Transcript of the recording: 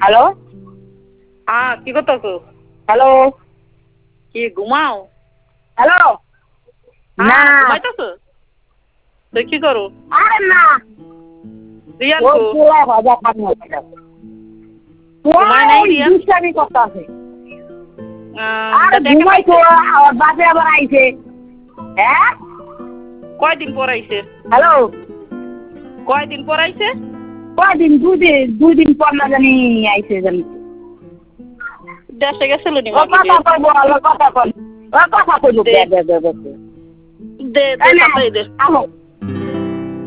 Hello কি করতেছো? Hello কি ঘুমাও? হ্যালো না ঘুমাইতেছো? তুই কি করো? আরে না রিয়ান ওই কো? পুরা ভাজা খাবো ঘুমায় নাই রিয়ান? দুষ্টামি করতেছে আরে দাদা একা ঘুমাইতো পাইছে? আমার বাপে আবার আইছে হ্যাঁ কয়দিন পর আইছে? হ্যালো কয়দিন পর আইছে? কয়দিন দুদিন পর না জানি আইছে জানি দেশে গেছিল নি ও মামি কথা রে? কইবো ও কথা কইবো দে। দে দে দে তাড়াতাড়ি দে। আলো